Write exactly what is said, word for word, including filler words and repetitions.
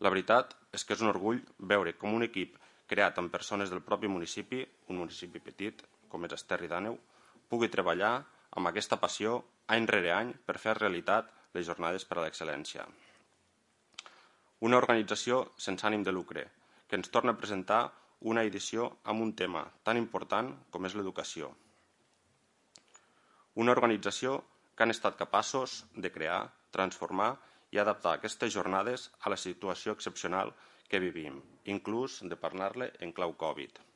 La veritat és que és un orgull veure com un equip creat amb persones del propi municipi, un municipi petit, com és Esterri d'Àneu, pugui treballar amb aquesta passió any rere any per fer realitat les jornades per a l'excel·lència. Una organització sense ànim de lucre, que ens torna a presentar una edició amb un tema tan important com és l'educació. Una organització que han estat capaços de crear, transformar i adaptar aquestes jornades a la situació excepcional que vivim, inclús de parlar-ne en clau Covid.